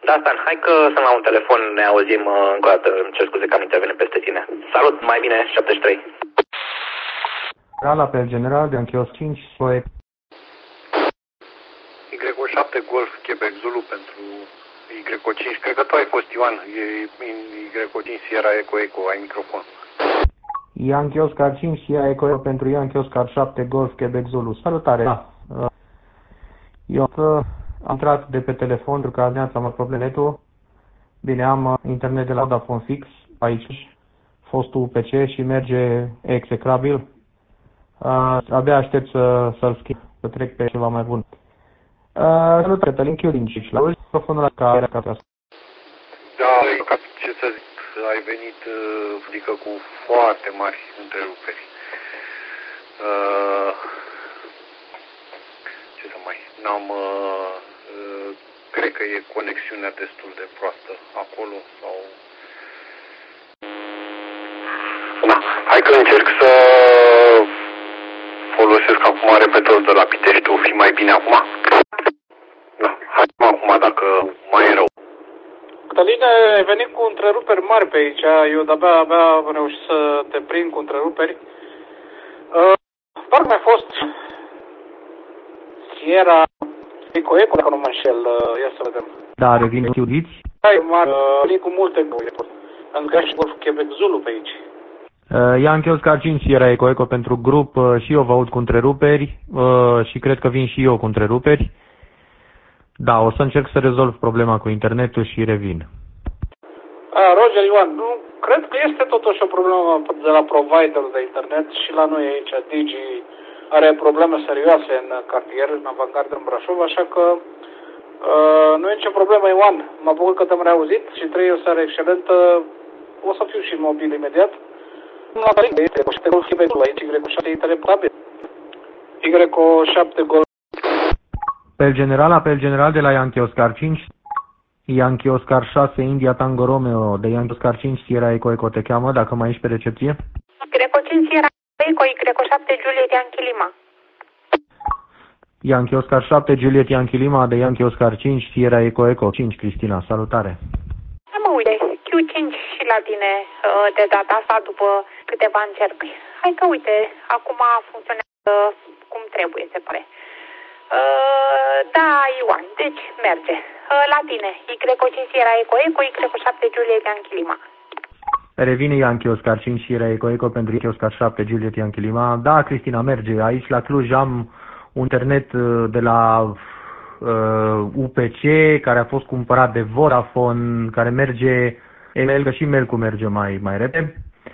Da, Stan, hai că sunt la un telefon, ne auzim încă o dată, îmi cer scuze că am intervenit peste tine. Salut, mai bine, 73. Apel general de Anchios 5, Soe. Y7 Golf, Quebec Zulu pentru Y5. Cred că tu ai fost Ioan, e Y5 Sierra Eco Eco, ai microfon. Yankee Oscar 5, Sierra Eco Eco pentru Yankee Oscar 7 Golf, Quebec Zulu. Salutare! Eu am intrat de pe telefon, pentru că azi am probleme netul. Bine, am internet de la Vodafone fix aici, fostul UPC și merge execrabil. Abia aștept să-l schimb, să trec pe ceva mai bun. Salut, Cătălin Chiurinci, la microfonul la care ca asta. Da, ce să zic, ai venit, adică cu foarte mari întreruperi. Ce să mai, cred că e conexiunea destul de proastă acolo sau... Da, hai că încerc să folosesc acum repetorul de la Pitești, o fi mai bine acum? Da, hai acum dacă mai e rău. Cătăline, ai venit cu întreruperi mari pe aici, eu de-abia am reușit să te prind cu întreruperi. Parcă mi-a fost Sierra Eco Eco, dacă nu mă înșel, ia să vedem. Da, revine Chiudiți. Da, m-a venit cu multe găuri, încă și Golf Quebec Zulu pe aici. Yankee Oscar 5 Sierra Eco Eco pentru grup, și eu vă aud cu întreruperi și cred că vin și eu cu întreruperi. Da, o să încerc să rezolv problema cu internetul și revin. Roger Ioan, nu, cred că este totuși o problemă de la providerul de internet și la noi aici, Digi are probleme serioase în cartier, în Avangardă, în Brașov, așa că nu e nicio problemă, Ioan. Mă bucur că te-am reauzit și trăi o seară excelentă. O să fiu și în mobil imediat. La Cătălin, este cu 7 Golf Quebec, aici Y7 interreptabil. Y7 Golf. Apel general de la Yankee Oscar 5, Yankee Oscar 6 India Tango Romeo de Yankee Oscar 5 Sierra Eco Eco te cheamă, dacă mai ești pe recepție. Greco 5 Sierra Eco, Y7 Juliet Yankee Lima. Yankee Oscar 7 Juliet Yankee Lima de Yankee Oscar 5 Sierra Eco Eco 5, Cristina, salutare. Mă uite, Q5 și la tine de data asta după câteva încercări. Hai că uite, acum funcționează cum trebuie, se pare. Da, Ioan, deci merge. La tine, Y5 Sierra Eco Eco, Y7 Juliet Yankee Lima. Revine Yankee Oscar 5 Sierra Eco Eco pentru Yankee Oscar 7 Juliet Yankee Lima. Da, Cristina, merge. Aici la Cluj am un internet de la UPC care a fost cumpărat de Vodafone, care merge email, și mail-ul merge mai repede.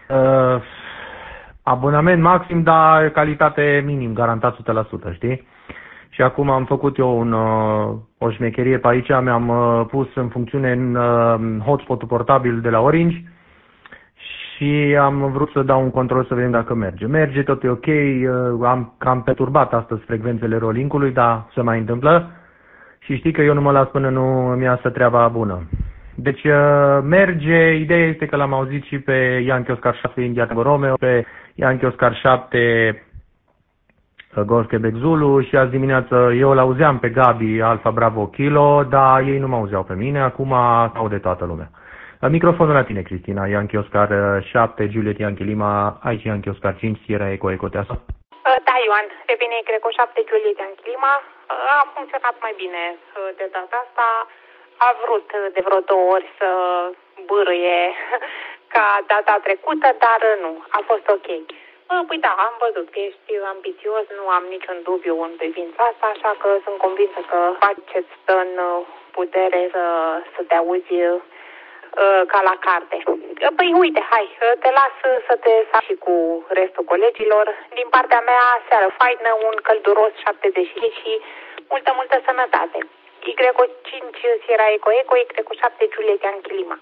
Abonament maxim, dar calitate minim, garantat 100%, știi? Și acum am făcut eu o șmecherie pe aici, mi-am pus în funcțiune hotspot-ul portabil de la Orange și am vrut să dau un control să vedem dacă merge. Merge, tot e ok, am cam perturbat astăzi frecvențele rolling-ului, dar se mai întâmplă și știi că eu nu mă las până nu mi iasă treaba bună. Deci merge, ideea este că l-am auzit și pe Yankee Oscar 6 India Tango Romeo, pe Yankee Oscar 7 Golf Quebec Zulu și azi dimineață eu l-auzeam pe Gabi Alfa Bravo Kilo, dar ei nu mă auzeau pe mine, acum aude toată lumea. Microfonul la tine, Cristina, Yankee Oscar 7, Juliet Yankee Lima, aici Yankee Oscar 5, Sierra Eco Eco Teasa. Da, Ioan, revine Y7 Juliet Yankee Lima, a funcționat mai bine de data asta, a vrut de vreo 2 ori să bârâie ca data trecută, dar nu, a fost ok. Păi da, am văzut că ești ambițios, nu am niciun dubiu în privința asta, așa că sunt convinsă că faceți stă în putere să te auzi ca la carte. Păi uite, hai, te las să te saci și cu restul colegilor. Din partea mea, seară faină, un călduros 70 și multă sănătate. Y5 Sierra Eco Eco, Y7 Juliet Yankee Lima.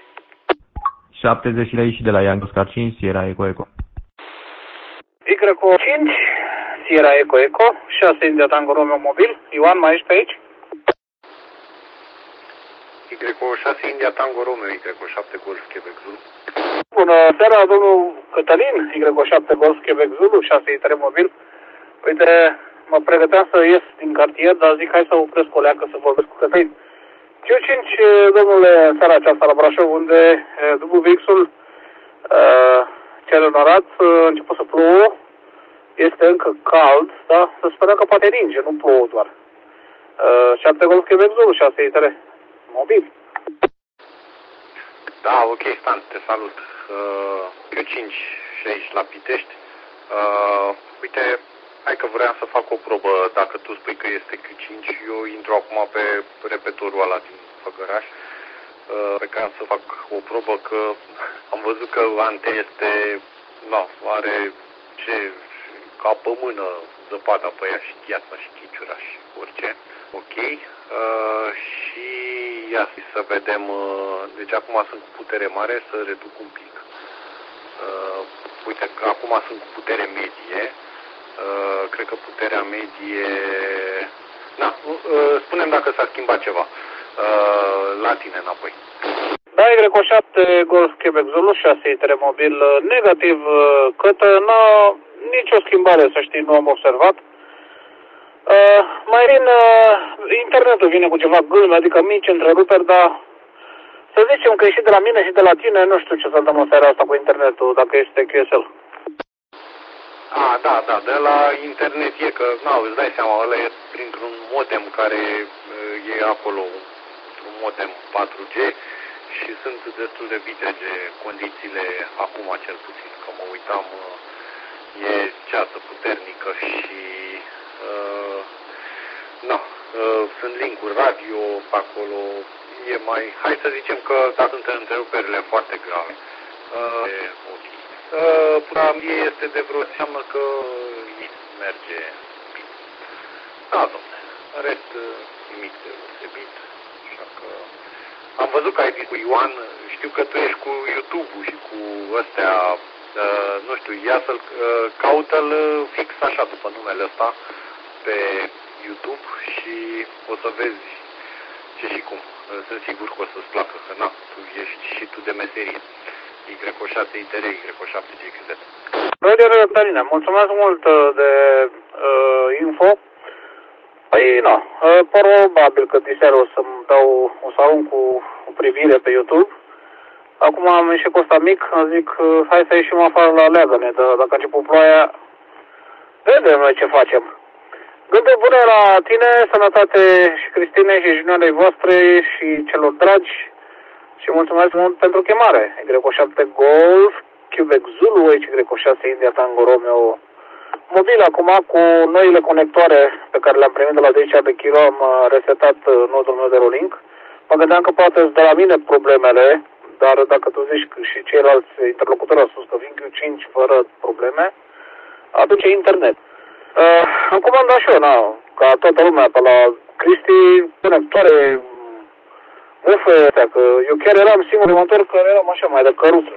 70 și de la Yankee Oscar 5, Sierra Eco Eco. Y5 Sierra Eco Eco, 6 India Tango Romeo mobil. Ioan, mai ești pe aici? Y6 India Tango Romeo, Y7 Golf Quebec Zulu. Bună seara, domnul Cătălin, Y7 Golf Quebec Zulu, 6 ITR mobil. Uite, mă pregăteam să ies din cartier, dar zic hai să opresc o leacă să vorbesc cu Cătălin. Q5, domnule, în seara aceasta la Brașov, unde WX-ul cel înorat a început să plouă, este încă cald, da? Să sperăm că poate ninge, nu plouă doar. 7 Golf Quebec Zulu, 6 ITR, mobil. Da, ok, Stan, te salut. Q5 și aici la Pitești. Uite, hai că vreau să fac o probă. Dacă tu spui că este Q5, eu intru acum pe repetorul ăla din Făgăraș, pe care să fac o probă, că am văzut că ante este, are ca pe mână zăpada pe ea și gheața și chiciura și orice. Ok. Și ia să vedem, deci acum sunt cu putere mare, să reduc un pic. Uite, că acum sunt cu putere medie. Cred că puterea medie... spune-mi dacă s-a schimbat ceva. La tine înapoi. Da, Y7 Golf Quebec Zulu, 6 ITR mobil negativ, cătă, nicio schimbare, să știi, nu am observat. Mai bine, internetul vine cu ceva gâlme, adică mici întreruperi, dar să zicem că e și de la mine și de la tine, nu știu ce să întâmplă în seara asta cu internetul, dacă este QSL. Da, de la internet e că, îți dai seama, ăla e printr-un modem care e acolo, un modem 4G și sunt destul de vitege condițiile acum cel puțin, că mă uitam, e ceață puternică și sunt link-uri radio acolo, e mai, hai să zicem că da, sunt întreruperile foarte grave. Ok. Puterea este de vreo, înseamnă că merge bine. Da, dom'le, în rest nimic deosebit, așa că am văzut că ai zis cu Ioan, știu că tu ești cu YouTube-ul și cu ăstea, nu știu, ia să-l, caută-l fix așa după numele ăsta pe YouTube și o să vezi ce și cum. Sunt sigur că o să-ți placă, că tu ești și tu de meserie. Y6 ITR, Y7 GXZ. Roger, Darina, mulțumesc mult de info. Păi, probabil că diseară o să-mi o să arunc cu o privire pe YouTube. Acum am ieșit cu ăsta mic, zic, hai să ieșim afară la leagăne, dacă a început ploaia, vedem noi ce facem. Gânduri bune la tine, sănătate și Cristine și junioarei voastre și celor dragi și mulțumesc mult pentru chemare. Y7 Golf, Quebec Zulu, Y6 India Tango Romeo mobil. Acum cu noile conectoare pe care le-am primit de la 10 de kilo am resetat nodul meu de rolling. Mă gândeam că poate de la mine problemele, dar dacă tu zici și ceilalți interlocutori au spus că vin Q5 fără probleme, atunci e internet. Am comandat și eu, ca toată lumea, pe la Cristi, conectoare, bufe, că eu chiar eram singur, mă întorc că eram așa mai de căruță.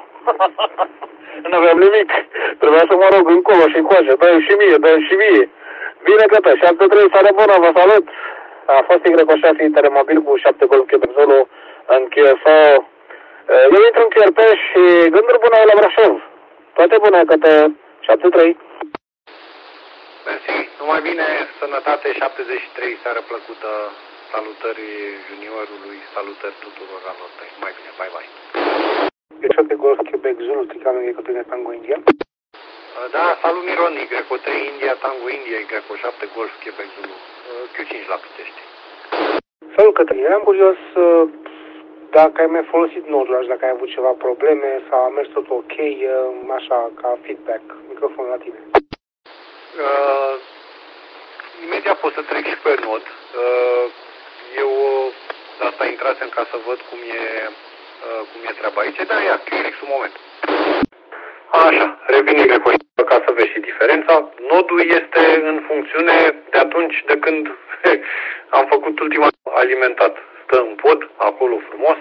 Nu aveam nimic. Trebuia să mă rog încolo și încoace, dă-i și mie. Bine că 7-3, seară bună, vă salut. A fost Y6 ITR mobil cu 7 Golf Quebec Zulu în QFO. Eu intru în QRP și gânduri bune la Brașov. Toate bune, că 7-3. Mersi, numai bine, sănătate, 73, seară plăcută, salutări juniorului, salutări tuturor al tăi. Mai bine, bye bye. Y7 Golf Quebec Zulu, Tricano Y3 Tango India. Da, salut Miron, Y3 India, Tango India, Y7 Golf Quebec Zulu, Q5 la Pitești. Salut Cătălin, eram curios dacă ai mai folosit nodul, dacă ai avut ceva probleme sau a mers tot ok, așa, ca feedback, microfonul la tine. Imediat pot să trec și pe nod. Eu asta intrasem ca să văd cum e treaba aici, dar ia, QRX un moment. Așa, revin Y ca să vezi și diferența. Nodul este în funcțiune de atunci de când am făcut ultima alimentat. Stă în pod, acolo frumos.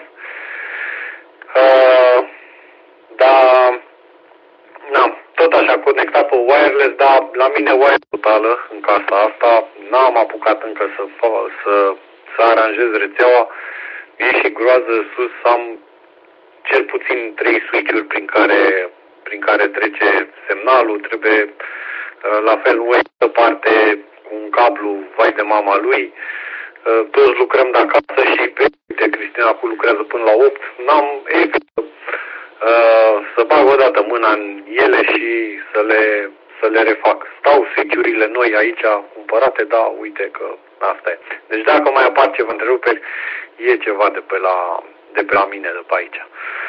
Dar tot așa, conectat pe wireless, dar la mine wireless totală în casa asta. N-am apucat încă să aranjez rețeaua. E și groază sus, am cel puțin 3 switch-uri prin care trece semnalul. Trebuie la fel o parte cu un cablu, vai de mama lui. Toți lucrăm de acasă și uite mașinile acum lucrează până la 8, n-am efect să bag o dată mâna în ele și să le refac. Stau switch-urile noi aici cumpărate, da, uite că asta e. Deci dacă mai apar ceva întreruperi, e ceva de pe la mine, de pe aici.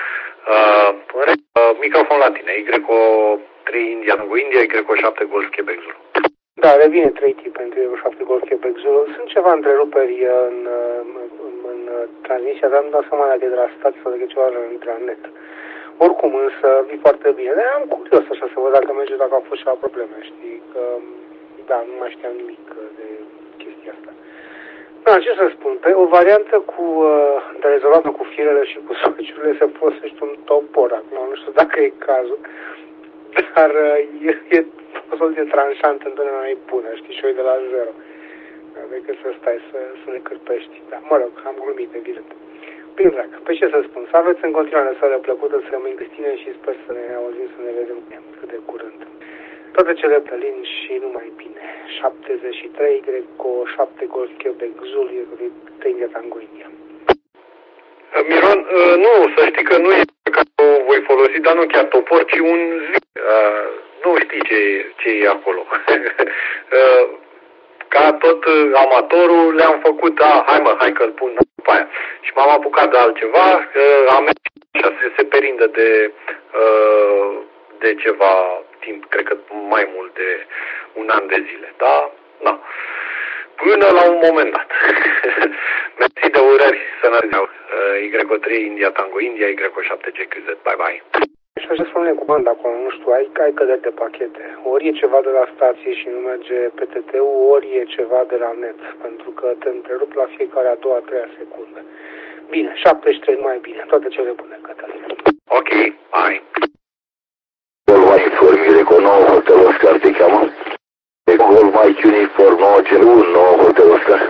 Microfon la tine, Y3 India Tango India, Y7 Golf Quebec Zulu. Da, revine 3 tip pentru Y7 Golf Quebec Zulu. Sunt ceva întreruperi în transmisia, dar nu dau seama dacă e de la stație sau dacă e ceva de la net. Oricum, însă, e foarte bine. Dar am curios așa să văd dacă merge, dacă au fost ceva probleme, știi? Că, da, nu mai știam nimic de chestia asta. Da, ce să spun, pe o variantă de rezolvată cu firele și cu switch-urile se folosește un topor acum, nu știu dacă e cazul, dar e o soluție tranșantă, întotdeauna e bună, știi, și o de la zero, decât să stai să le cârpești. Da, mă rog, am glumit, evident. Bine, dragă, pe ce să spun, să aveți în continuare seară plăcută, să rămâi Cristine și sper să ne auzim, să ne vedem cât de curând. Toate cele plălin și numai bine. 73, Greco, 7 Golf Quebec Zulu, 3 India Tango India. Miron, nu, să știi că nu e pe care o voi folosi, dar nu chiar topor, ci un zi. Nu știi ce e acolo. Ca tot amatorul le-am făcut, hai că-l pun după aia. Și m-am apucat de altceva, am mers așa, se perindă de ceva timp, cred că mai mult de un an de zile, da? Da. Până la un moment dat. Mersi de urări, sănătate. Y3 India Tango India, Y7 GQZ, bye bye. Și așa spune cu banda acolo, nu știu, ai căderi de pachete. Ori e ceva de la stație și nu merge PTT-ul, ori e ceva de la net, pentru că te întrerup la fiecare a doua, a treia secundă. Bine, 73 mai bine, toate cele bune, Cătălin. Ok, bye. Mai formire cu 9 Hotel Oscar te cheamă. De Gol Mike Uniform 901 9 Hotel Oscar.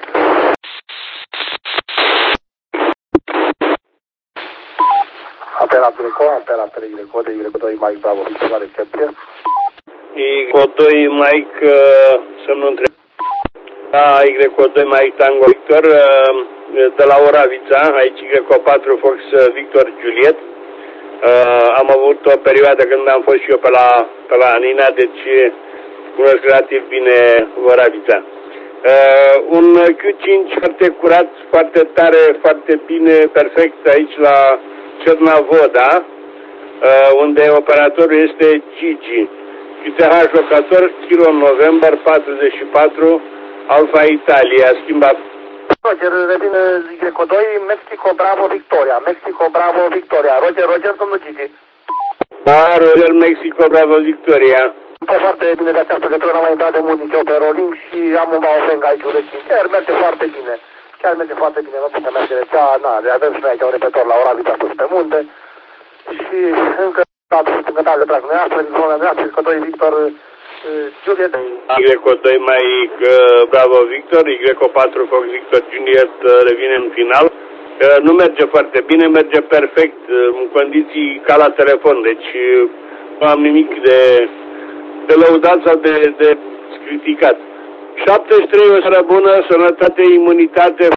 Apel la Greco, apel la Greco, de Y2 Mike Bravo, la recepție. Y2 Mike, să nu întreb. Da, Y2 Mike Tango Victor, de la Oravița, aici Y4 Fox Victor Juliet. Am avut o perioadă când am fost și eu pe la Nina, deci cunosc relativ bine Oravița. Un Q5 foarte curat, foarte tare, foarte bine, perfect aici la Cernavoda, unde operatorul este Gigi. QTH locator, Kilo November 44, Alfa Italia, schimbat. Roger, revine Y2, Mexico Bravo Victoria, Mexico Bravo Victoria, Roger, domnul Gigi. Da, Roger, Mexico Bravo Victoria. Foarte bine de această legătură, n-am mai intrat de mult nici eu pe rolling și am un baofeng aici urechi. Chiar merge foarte bine. Chiar merge foarte bine, nu putem merge de cea, avem și noi aici un repetor la Oravița sus pe munte. Și încă tare de drag noastră, din zona noastră, Y2 Victor Juliet. Y2 mai Bravo Victor, Y4 Fox Victor Juliet revine în final. Nu merge foarte bine, merge perfect, în condiții ca la telefon, deci nu am nimic de lăudat sau de criticat. 73, o seară bună, sănătate, imunitate.